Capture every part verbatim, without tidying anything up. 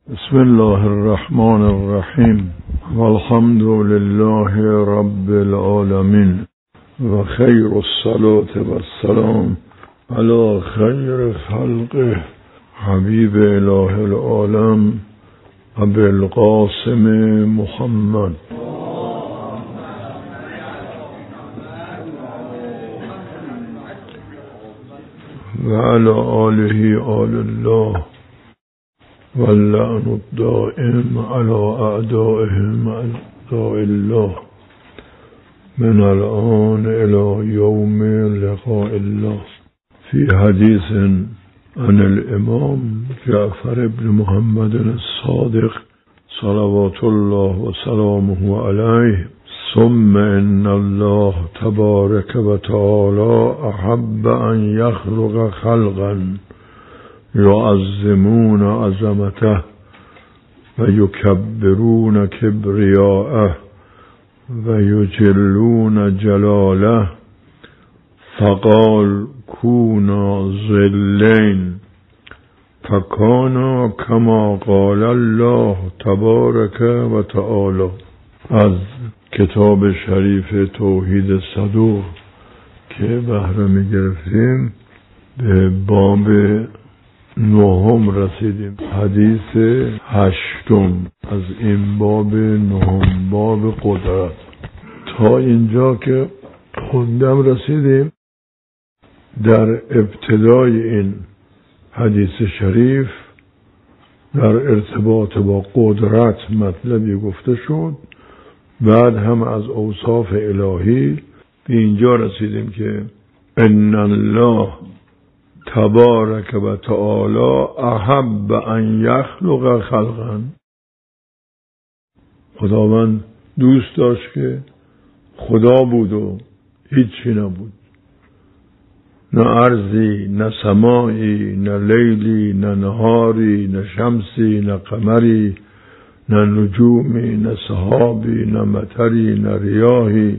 بسم الله الرحمن الرحیم والحمد لله رب العالمین و خیر الصلاة و السلام علی خیر خلقه حبیب اله العالم ابوالقاسم محمد و علی آله آل الله واللعن الدائم على اعدائهم اعداء الله من الآن الى يوم لقاء الله. في حديث عن الامام جعفر بن محمد الصادق صلوات الله وسلامه عليه ثم ان الله تبارك وتعالى احب ان يخلق خلقا يعظمون عظمته ويكبرون كبرياءه ويجلون جلاله فقال كونا ظلين فكانا كما قال الله تبارك وتعالى. از کتاب شریف توحید صدوق که بهره می گرفتیم به باب نهم رسیدیم، حدیث هشتم از این باب نهم، باب قدرت. تا اینجا که خوندم رسیدیم در ابتدای این حدیث شریف در ارتباط با قدرت مطلبی گفته شد، بعد هم از اوصاف الهی به اینجا رسیدیم که ان الله تبارک و تعالی احب ان یخلق خلقا. خداوند دوست داشت که خدا بود و هیچی نبود، نه ارضی، نه سمایی، نه لیلی، نه نهاری، نه شمسی، نه قمری، نه نجومی، نه سحابی، نه مطری، نه ریاحی.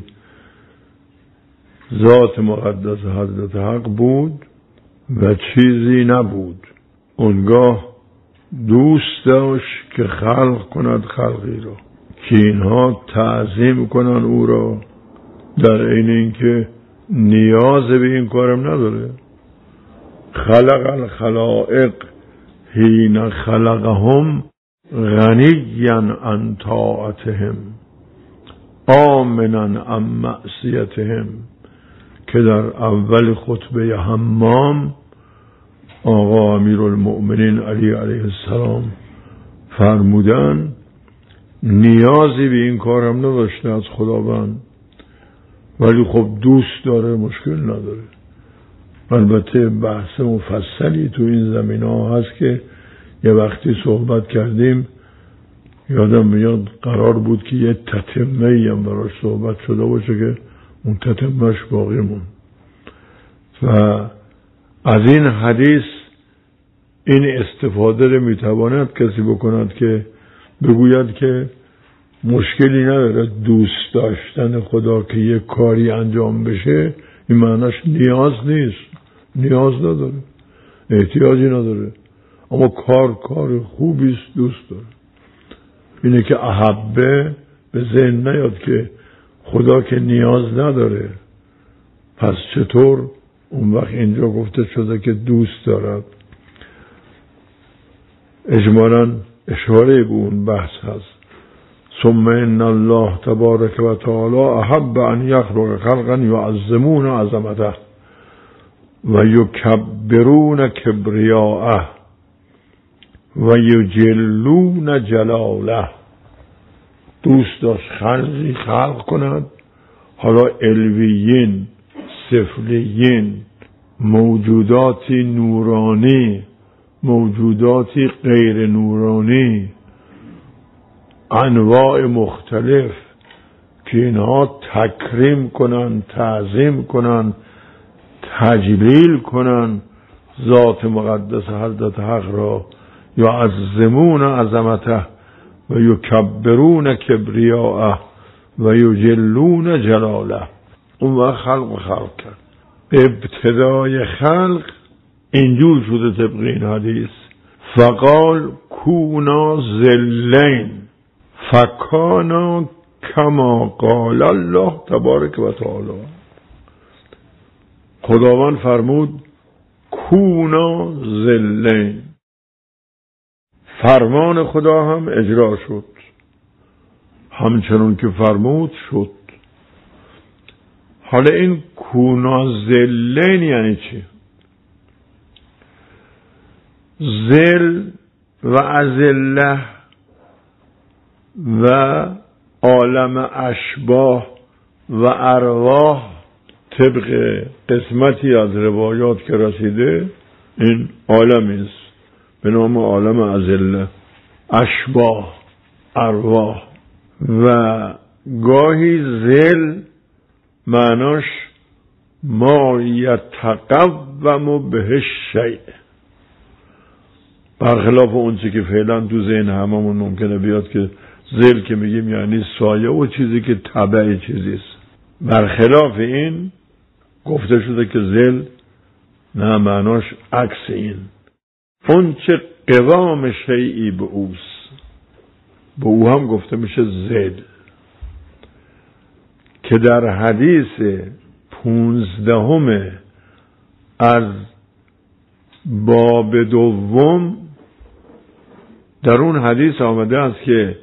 ذات مقدس حضرت حق بود و چیزی نبود. اونگاه دوست داشت که خلق کند خلقی را که اینها تعظیم کنن او را، در عین اینکه نیاز به این کارم نداره. خلق الخلائق حین خلقهم غنیا عن طاعتهم آمنا عن معصیتهم، که در اول خطبه حمام آقا امیرالمؤمنین علی علیه السلام فرمودن نیازی به این کارم نداشته از خداوند، ولی خب دوست داره، مشکل نداره. البته بحث مفصلی تو این زمینه ها هست که یه وقتی صحبت کردیم، یادم میاد قرار بود که یه تتمه‌ای هم براش صحبت شده باشه که اون تتمه‌اش باقی موند. و از این حدیث این استفاده رو میتواند کسی بکند که بگوید که مشکلی نداره دوست داشتن خدا که یه کاری انجام بشه، این معناش نیاز نیست، نیاز نداره، احتیاجی نداره، اما کار کار خوبیست، دوست داره. اینه که احبه به ذهن نیاد که خدا که نیاز نداره، پس چطور اون وقت اینجا گفته شده که دوست دارد. اجمالاً اشاره به اون بحث هست. ثم ان الله تبارک و تعالی احب ان یخلق خلقا یعظمون عظمته و یکبرون کبریاءه و یجلون جلاله. دوست داشت خلقی خلق کند، حالا علویین، سفلیین، موجوداتی نورانی، موجوداتی غیر نورانی، انواع مختلف، که اینها تکریم کنن، تعظیم کنن، تجلیل کنن ذات مقدس حضرت حق را، یعظمون عظمته و یکبرون کبریاءه و یجلون جلاله. اون وقت خلق خلق کرد. ابتدای خلق اینجور شده طبق این حدیث فقال کونا ذلین فکانا کما قال الله تبارک و تعالی. خداوند فرمود کونا ذلین، فرمان خدا هم اجرا شد، همچنون که فرمود شد. حالا این کونا ذلین یعنی چی؟ ذل و اذله و عالم اشباح و ارواح طبق قسمتی از روایات که رسیده این عالمی است به نام عالم اذله، اشباح، ارواح. و گاهی ذل معناش ما یتقوم به شیء، برخلاف اون چیزی که فعلا تو ذهن هممون ممکنه بیاد که ذل که میگیم یعنی سایه و چیزی که تبع چیزی است. برخلاف این گفته شده که ذل نه، معناش عکس این، اون چه قوام شیئی به اوست، به او هم گفته میشه ذل. که در حدیث پونزدهم از باب دوم در اون حدیث آمده است که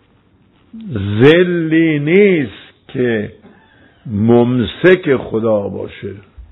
ذلی نیست که ممسک خدا باشه،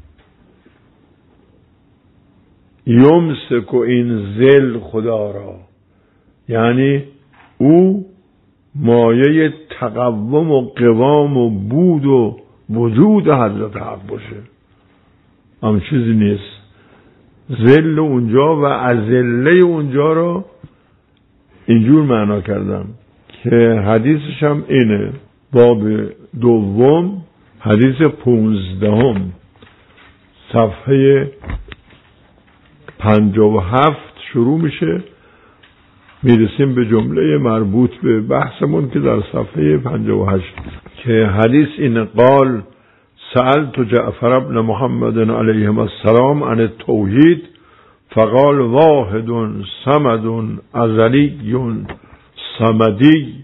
یمسک این ذل خدا را، یعنی او مایه تقوم و قوام و بود و وجود حضرت حق باشه، هم چیزی نیست. ذل اونجا و اذله اونجا را اینجور معنا کردم که حدیثش هم اینه، باب دوم حدیث پونزدهم صفحه پنجاه و هفت شروع میشه، میرسیم به جمله مربوط به بحثمون که در صفحه پنجاه و هشت که حدیث این قال سألت جعفر ابن محمد علیه السلام عن التوحید فقال واحد صمد ازلی صمدی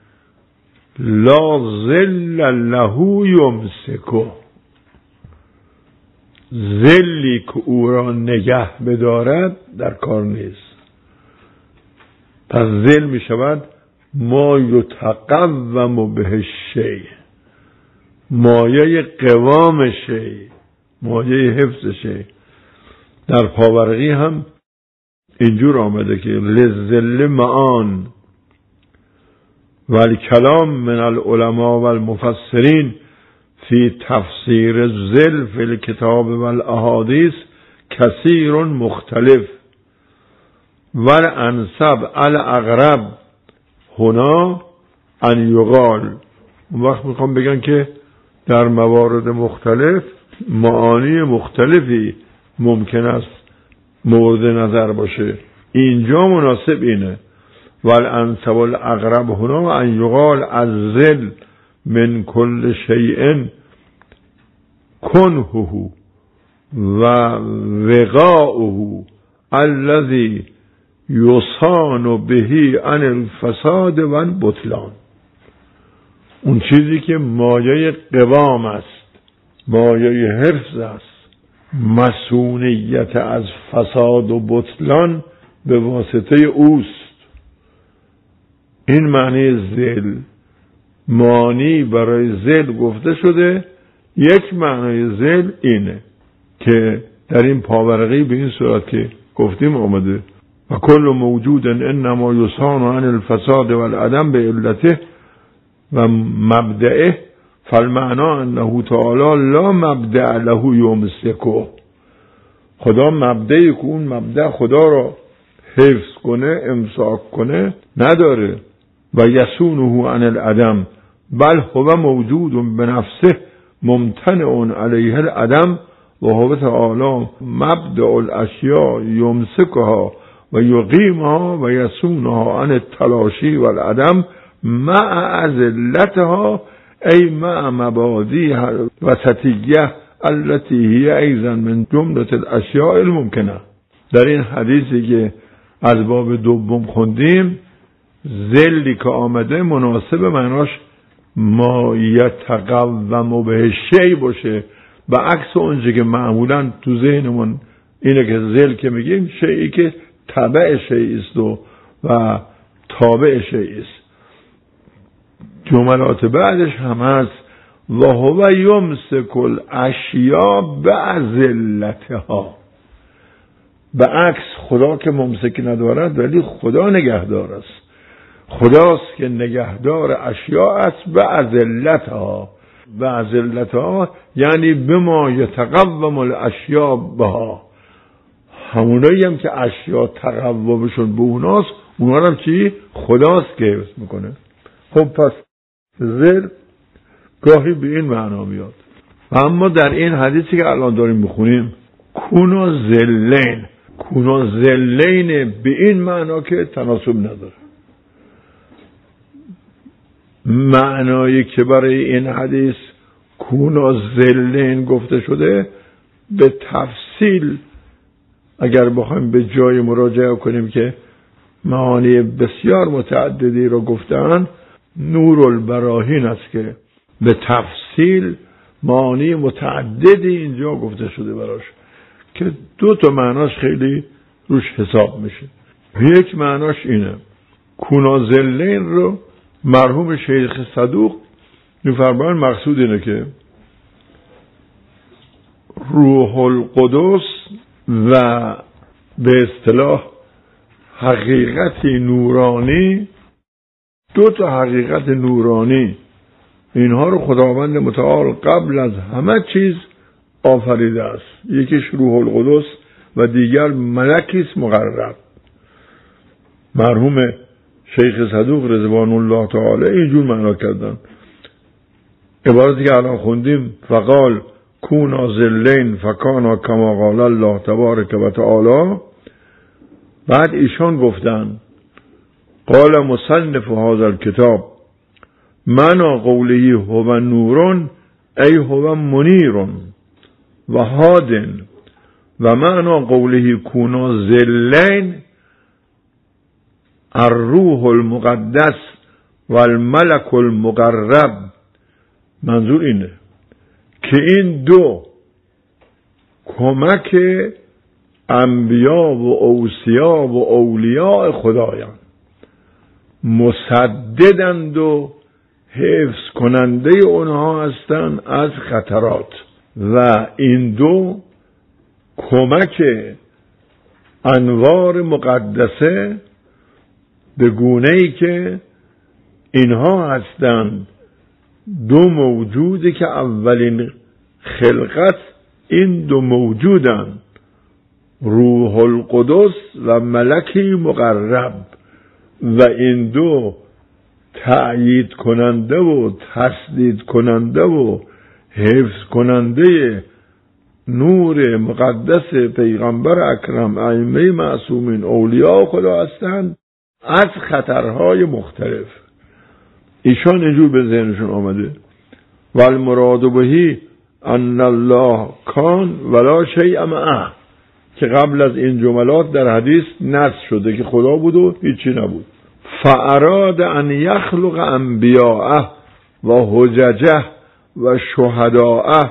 لا ذل له یمسکه. ذلی که او را نگه بدارد در کار نیست. پس ذل می شود ما یتقوم به شیء، مایه قوام شیء، مایه حفظ شیء. در پاورقی هم اینجور آمده که للذل معان و الکلام من العلماء و المفسرین فی تفسیر الذل فی الکتاب و الاحادیث کثیر مختلف والانسب الاقرب هنا ان یقال. اون وقت میخوام بگن که در موارد مختلف معانی مختلفی ممکن است مورد نظر باشه، اینجا مناسب اینه والانسب الاقرب هنا ان یقال الذل من کل شیء کنه و وقاؤه الذي یصان به عن الفساد و البطلان. اون چیزی که مایه قوام است، مایه حفظ است، مسئولیت از فساد و بطلان به واسطه اوست. این معنی ذل. معنی برای ذل گفته شده. یک معنی ذل اینه که در این پاورقی به این صورت که گفتیم آمده و کل موجود انما یصان عن الفساد والعدم به علته و مبدعه فالمعنا انه تعالی لا مبدع له یمسکه. خدا مبدعی که اون مبدع خدا را حفظ کنه امساک کنه نداره. و یسونه عن العدم بل هو موجود بنفسه ممتنع علیه العدم و هو تعالی مبدع الاشیاء یمسکها و یقیمها و یسونها عن التلاشی و العدم مع ازلتها ای مع مبادیها وسطیه التي هی ایضا من جمله الاشیاء الممکنه. در این حدیثی که از باب دوم خوندیم، ذلی که آمده مناسب معناش ما یتقوم به شی باشه، و عکس اونجا که معمولا تو ذهنمون اینه که ذل که میگیم شیئی که تبع شیئی است و, و تابع شیئی است. جملات بعدش هم هست و هو یمسک الاشیاء بذلتها. به عکس خدا که ممسک ندارد ولی خدا نگهدار است. خداست که نگهدار اشیاء است بذلتها. بذلتها یعنی بما یتقوم الاشیاء بها، همونایی هم که اشیاء تقومشون به اوناست، اونا هم چی؟ خداست که حفظ میکنه. خب پس ذل گاهی به این معنا میاد. و اما در این حدیثی که الان داریم میخونیم کونا ذلین، کونا ذلین به این معنا که تناسب نداره. معنایی که برای این حدیث کونا ذلین گفته شده به تفصیل اگر بخوایم به جای مراجعه کنیم که معانی بسیار متعددی رو گفتن، نور البراهین است که به تفصیل معانی متعددی اینجا گفته شده براش که دو تا معناش خیلی روش حساب میشه. یک معناش اینه، کونا ذلین رو مرحوم شیخ صدوق میفرمایند مقصود اینه که روح القدس و به اصطلاح حقیقت نورانی، دو تا حقیقت نورانی، اینها رو خداوند متعال قبل از همه چیز آفریده است. یکیش روح القدس و دیگر ملکیست مقرب. مرحوم شیخ صدوق رضوان الله تعالی اینجور معنا کردن. عبارتی که الان خوندیم فقال کونا ذلین فکانا کما قال الله تبارک و تعالی، بعد ایشان گفتن قال مصنف هذا الكتاب معنا قوله هو نورون ای هو منیرون و هادن، و معنا قوله کونا ذلین الروح المقدس و الملک المقرب. منظور اینه که این دو کمک انبیا و اوصیا و اولیاء خدایان، مسددند و حفظ کننده اونها هستند از خطرات، و این دو کمک انوار مقدسه به گونه‌ای که اینها هستند دو موجودی که اولین خلقت این دو موجودند، روح القدس و ملکی مقرب، و این دو تأیید کننده و تسدید کننده و حفظ کننده نور مقدس پیغمبر اکرم ائمه معصومین اولیاء خدا هستند از خطرهای مختلف. ایشان اینجور به ذهنشون آمده و المراد بهی ان الله کان ولا شیء معه، که قبل از این جملات در حدیث نص شده که خدا بود و هیچی نبود. فاراد ان یخلق انبیاءه و حججه و شهداءه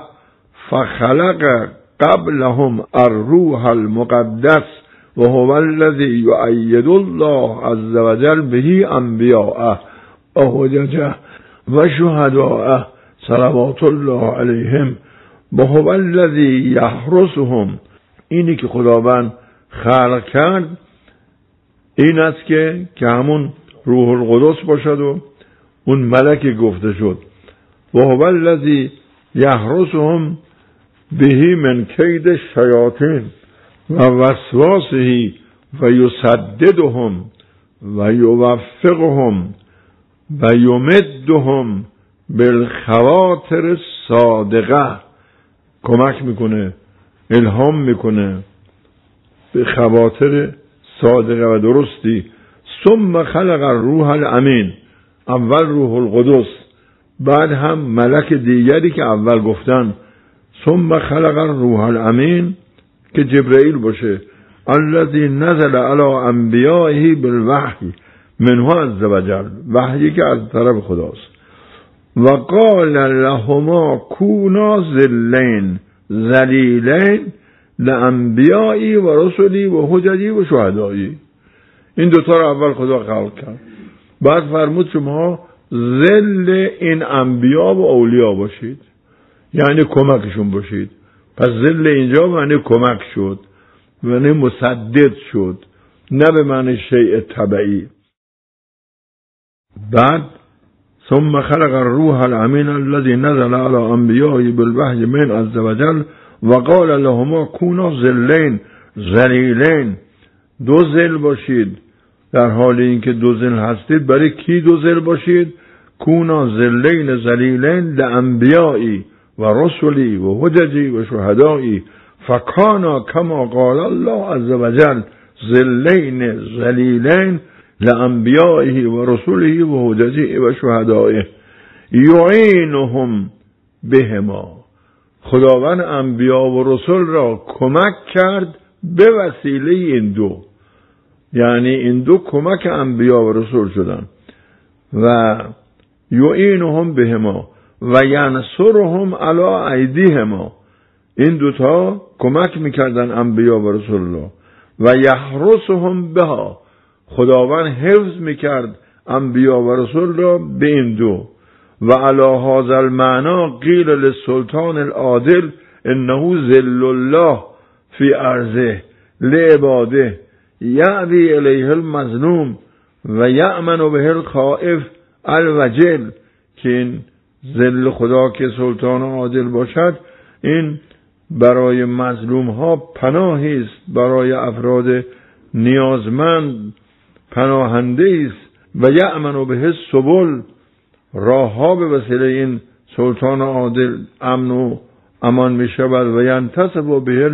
فخلق قبلهم الروح المقدس و هو الذی یؤید الله عز وجل به انبیاءه و حججه و شهداءه صلوات الله علیهم و هو الذی یحرسهم. اینی که خداوند خلق کرد این است که که همون روح القدس باشد و اون ملک گفته شد و هو الذی یحرسهم به من کید الشیاطین و وسواسه و یسددهم و یوفقهم و یمدهم بالخواطر الصادقه. کمک میکنه، الهام میکنه به خواطر صادقه و درستی. ثم خلق الروح الامین، اول روح القدس، بعد هم ملک دیگری که اول گفتن ثم خلق الروح الامین که جبرئیل باشه، الذی نزل علی انبیائه بالوحی منه عز وجل، وحی که از طرف خداست. و قال لهما کونا ذلین ذلیلین لانبیائی و رسلی و حججی و شهدایی. این دوتا رو اول خدا خلق کرد، بعد فرمود شما ذل این انبیا و اولیا باشید، یعنی کمکشون باشید. پس ذل اینجا معنی کمک شد، معنی مسدد شد، نه به معنی شیء طبعی. بعد ثم خلق الروح الامین الذي نزل على انبیائه بالوحی من عز وجل و قال لهما کونا ذلین ذلیلین. دو ذل باشید، در حال اینکه دو ذل هستید برای کی دو ذل باشید؟ کونا ذلین ذلیلین لانبیائی و رسلی و حججی و شهدایی فکانا کما قال الله عز وجل ذلین ذلیلین لانبیائه و رسله و حججه و شهدائه یعینهم بهما. خداوند انبیا و رسل را کمک کرد به وسیله این دو، یعنی این دو کمک انبیا و رسول شدن. و یعینهم بهما و ینصرهم علی ایدیهما، این دوتا کمک میکردن انبیا و رسول الله. و یحرسهم بها، خداوند حفظ میکرد انبیا و رسول را به این دو. و علی هذا المعنى قیل للسلطان العادل انه ذل الله فی ارضه لعباده یعوی الیه المظلوم و یأمن به الخائف الوجل، که این ذل خدا که سلطان عادل باشد این برای مظلوم ها پناهی است، برای افراد نیازمند پناهنده است. و یأمن به السبل، راه ها به وسیله این سلطان عادل امن و امان می شود. و ینتصب به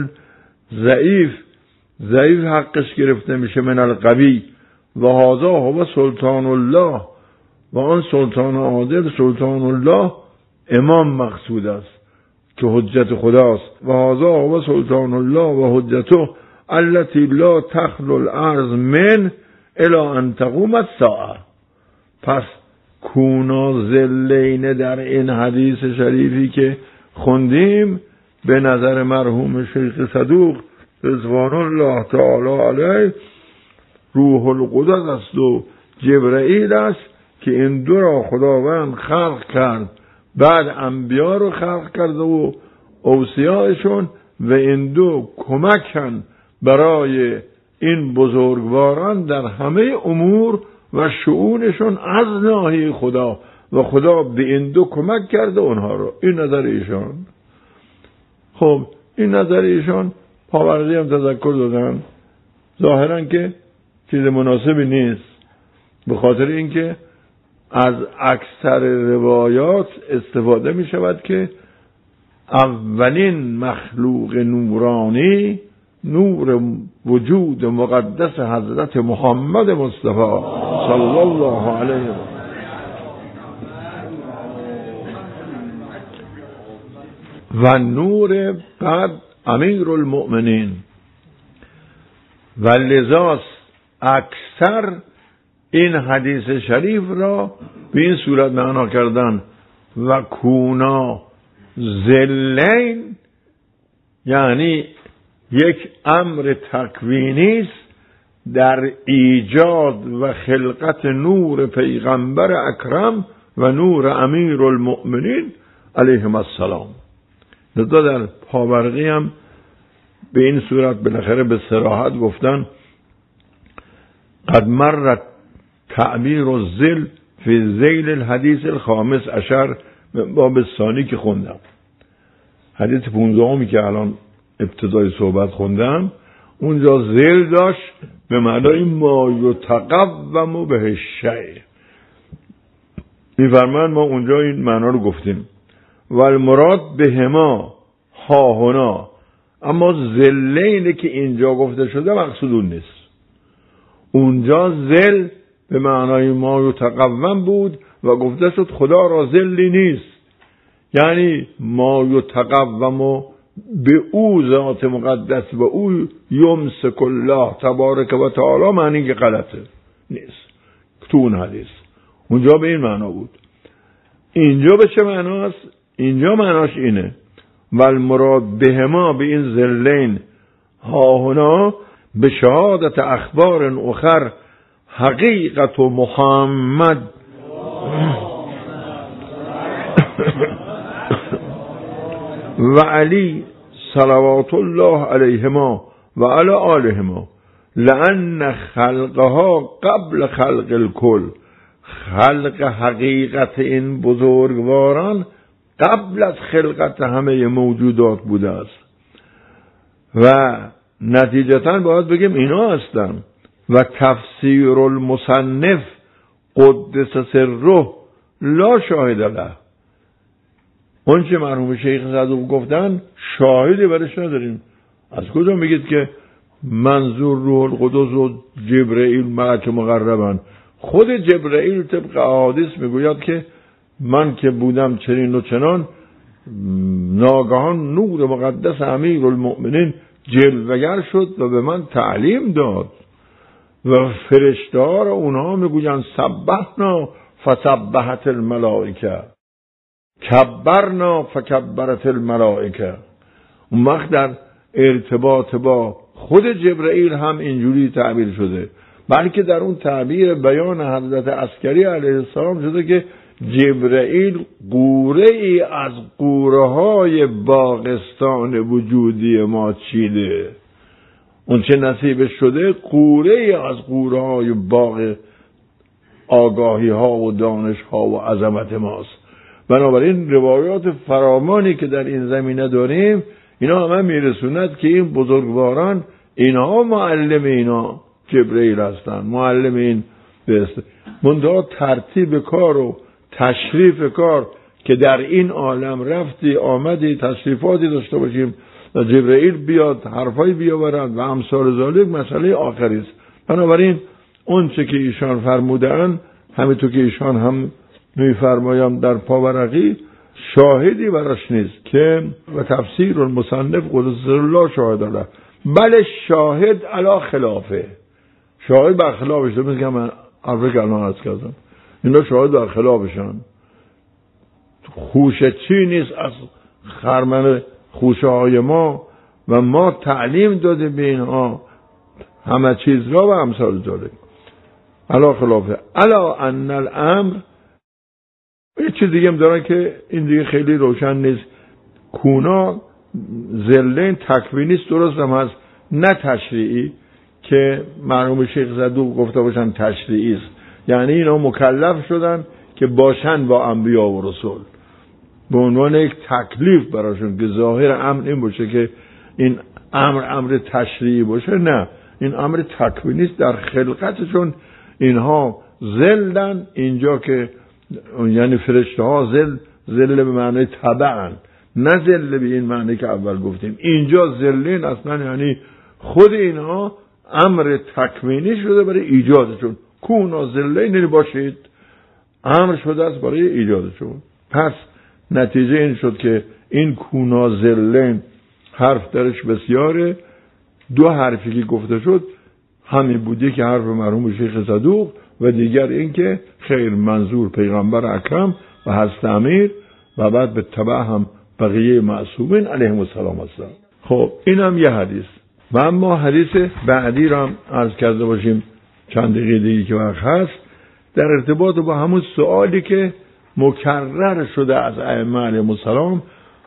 ضعیف، ضعیف حقش گرفته میشه من القوی. و هذا هو سلطان الله، و آن سلطان عادل سلطان الله امام مقصود است که حجت خداست. و هذا هو سلطان الله و حجته التي لا تخلو الارض من الی ان تقوم الساعه. پس کونا ذلین در این حدیث شریفی که خوندیم به نظر مرحوم شیخ صدوق رضوان الله تعالی علیه روح القدس است و جبرئیل است که این دو را خداوند خلق کرد، بعد انبیا رو خلق کرد و اوصیایشون، و این دو کمکن برای این بزرگواران در همه امور و شؤونشون از ناحیه خدا، و خدا به این دو کمک کرده اونها رو. این نظر ایشان. خب این نظر ایشان پاورقی هم تذکر دادن، ظاهرا که چیز مناسبی نیست، به خاطر اینکه از اکثر روایات استفاده می شود که اولین مخلوق نورانی نور وجود مقدس حضرت محمد مصطفی صلی الله علیه و و نور بعد امیر المؤمنین. و لذاست اکثر این حدیث شریف را به این صورت معنا کردن و کونا ذلین، یعنی یک امر تکوینی است در ایجاد و خلقت نور پیغمبر اکرم و نور امیر المؤمنین علیهم السلام. لذا در پاورقی هم به این صورت بالاخره به صراحت گفتن قد مرت تعبیر الذل فی ذیل الحدیث الخامس عشر، باب ثانی که خوندم، حدیث پونزدهمی که الان ابتدای صحبت خوندم، اونجا ذل داشت به معنای ما یتقوم به الشیء. میفرمان ما اونجا این معنا رو گفتیم. و المراد بهما ها هنا، اما ذلینه که اینجا گفته شده مقصود اون نیست. اونجا ذل به معنای ما یتقوم بود و گفته شد خدا را ذلی نیست، یعنی ما یتقوم به او ذات مقدس و او یمسک الله تبارک و تعالی معنی که غلطه نیست تو اون حدیث. اونجا به این معنا بود. اینجا به چه معناست؟ اینجا معناش اینه والمراد بهما به این ذلین ها هنا به شهادت اخبار اخر حقیقت و محمد و علی صلوات الله علیهما و علی آلهما لأن خلقها قبل خلق الکل، خلق حقیقت این بزرگواران قبل از خلقت همه موجودات بوده است و نتیجتاً باید بگیم اینا هستن. و تفسیر المصنف قدس سره لا شاهد له، اون چه مرحوم شیخ صدوق گفتن شاهدی برش نداریم. از کجا میگید که منظور روح القدس و جبرئیل ملک مقربن؟ خود جبرئیل طبق احادیث میگوید که من که بودم چنین و چنان، ناگهان نور مقدس امیر المؤمنین جلوگر شد و به من تعلیم داد و فرشته ها را اونها میگویند سبحنا فسبحت الملائکه، کبرنا فکبرت الملائکه. اون وقت در ارتباط با خود جبرئیل هم اینجوری تعبیر شده، بلکه در اون تعبیر بیان حضرت عسکری علیه السلام شده که جبرئیل قوره ای از قوره های باغستان وجودی ما چیده. اون چه نصیبش شده قوره ای از قوره های باغ آگاهی ها و دانش ها و عظمت ماست. بنابراین روایات فرامانی که در این زمینه داریم اینا همه میرسوند که این بزرگواران اینها معلم اینا جبرئیل هستن، معلم این بست. منتها ترتیب کار و تشریف کار که در این عالم رفتی آمدی تشریفاتی داشته باشیم و جبرئیل بیاد حرفای بیاورد و امثال ذالک مسئله آخری است. بنابراین اون چه که ایشان فرمودن همینطور که ایشان هم میفرمایم در پاورقی شاهدی براش نیست که و تفسیر المصنف قدس الله شاهد الله، بله شاهد علا خلافه، شاهد بر خلافش. مثل که من عرفه که الان عرض کردم اینا شاهد بر خلافشان. خوشه چی نیست از خرمن خوشه های ما و ما تعلیم داده به اینها همه چیز را و امثال داره علا خلافه. علا ان الامر یه چیز دیگه هم دارن که این دیگه خیلی روشن نیست. کونا ذلین تکوینیست درست هم هست نه تشریعی که مرحوم شیخ صدوق گفته باشن تشریعی است، یعنی اینا مکلف شدن که باشن با انبیا و رسول به عنوان یک تکلیف براشون که ظاهر امر این باشه که این امر امر تشریعی باشه، نه این امر تکوینیست در خلقتشون اینها ذلن. اینجا که یعنی فرشته ها ذل ذل به معنی تبعن نه ذل به این معنی که اول گفتیم. اینجا ذلین اصلا یعنی خود اینها امر تکوینی شده برای ایجادشون. کونا ذلین باشید امر شده است برای ایجادشون. پس نتیجه این شد که این کونا ذلین حرف درش بسیاره. دو حرفی که گفته شد همین بودی که حرف مرحوم شیخ صدوق و دیگر این که خیر منظور پیغمبر اکرم و حضرت امیر و بعد به تبع هم بقیه معصومین علیهم السلام هستند. خب این هم یه حدیث. و اما حدیث بعدی را هم عرض کرده باشیم چند دقیقه دیگه که وقت هست در ارتباط با همون سوالی که مکرر شده از ائمه علیهم السلام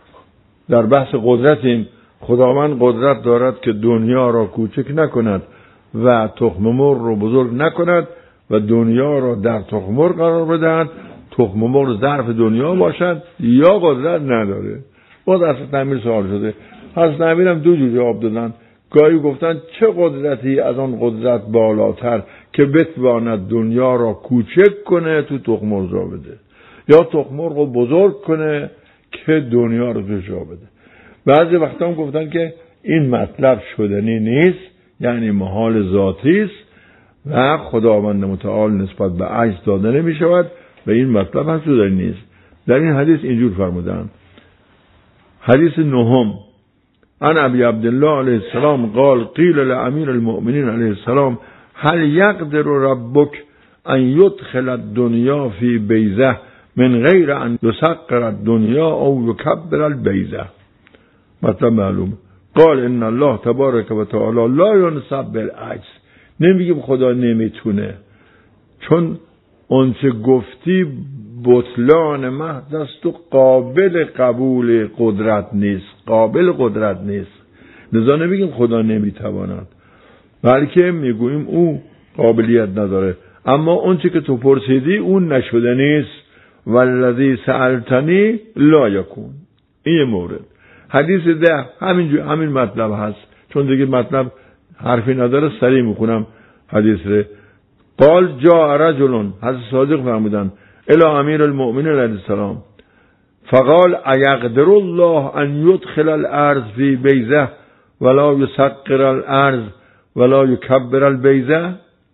در بحث قدرتیم. خداوند قدرت دارد که دنیا را کوچک نکند و تخم مرغ رو بزرگ نکند و دنیا را در تخم مرغ قرار بدهد، تخم مرغ ظرف دنیا باشد یا قدرت نداره. باز حضرت امیر سوال شده. حضرت امیر هم دو جور جواب دادن. گاهی گفتن چه قدرتی از آن قدرت بالاتر که بتواند دنیا را کوچک کنه تو تخم مرغ را بده یا تخم مرغ رو بزرگ کنه که دنیا رو توش را بده. بعضی وقتا هم گفتن که این مطلب شدنی نیست، یعنی محال ذاتی است و خداوند متعال نسبت به عجز داده نمی شود و این مطلب هم شدنی نیست. در این حدیث اینجور فرمودن. حدیث نهم عن ابی عبدالله علیه السلام قال قیل لامیر المؤمنین علیه السلام هل یقدر ربک ان یدخل الدنیا فی بیضه من غیر ان یسقر الدنیا او یکبر البیضه. مطلب معلوم. قال ان الله تبارک و تعالی لا ینصب بالعجز. نمیگیم خدا نمیتونه، چون اون چه گفتی بطلان محض است و قابل قبول قدرت نیست، قابل قدرت نیست. لذا نمیگیم خدا نمیتواند، بلکه میگوییم او قابلیت نداره. اما اون چه که تو پرسیدی اون نشده نیست. والذی سألتنی لا یکون. این مورد. حدیث ده همین همین مطلب هست، چون دیگه مطلب حرفی نداره سریع میخونم حدیث ره. قال جاء رجل، حضرت صادق فرمودن، الی امیر المؤمنین علیه السلام فقال ایقدر الله ان یدخل الارض فی بیضه ولا یسقر الارض ولا یکبر البیضه.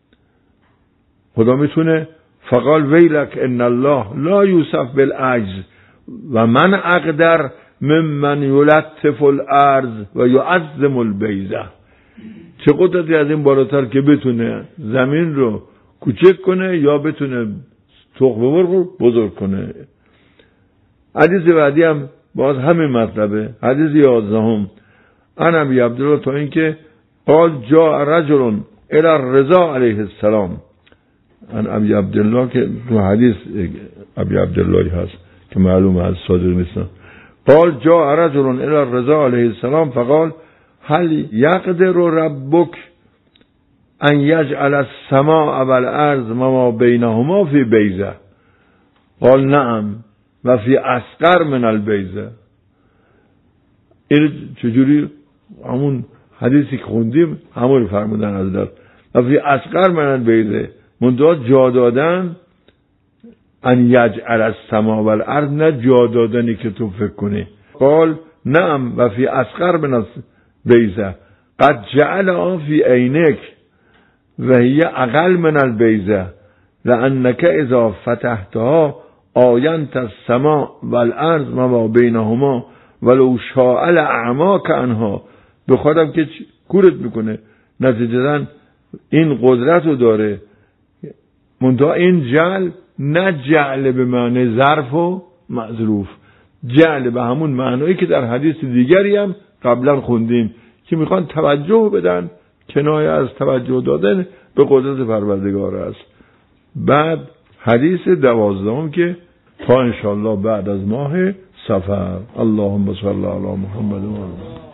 خدا میتونه؟ فقال ویلک ان الله لا یوصف بالعجز و من اقدر ممن یلطف الارض و یعظم البیضه. چه قدرتی از این بالاتر که بتونه زمین رو کوچک کنه یا بتونه تخم مرغ رو بزرگ کنه. حدیث بعدی هم باز همین مطلبه. حدیث یازدهم عن ابی عبدالله تا اینکه قال جاء رجل الی الرضا علیه السلام. عن ابی عبدالله که تو حدیث ابی عبدالله هست که معلومه از صادق نیست. قال جاء رجل الی الرضا علیه السلام فقال هل یقدر ربک ان یجعل السماء والارض وما بینهما فی بیضه. قال نعم و فی اصغر من البیضه. این چجوری؟ همون حدیثی که خوندیم همون فرمودن حضرت. و فی اصغر من البیضه، منتها جا دادن ان یجعل السماء والارض، نه جا دادنی که تو فکر کنی. قال نعم و فی اصغر من البیضه قد جعل فی عینک و هی اقل من البیضه لانک اذا فتحتها آینت السماء والارض ما بینهما ولو شاء لأعماک عنها. به خودم که کورت میکنه. نتیجتا این قدرت رو داره، منتها این جعل نه جعل به معنی ظرف و مظروف، جعل به همون معنایی که در حدیث دیگری هم قبلا خوندیم که میخوان توجه بدن، کنایه از توجه دادن به قدرت پروردگار است. بعد حدیث دوازدهم که تا انشاءالله بعد از ماه صفر. اللهم صل علی محمد و آله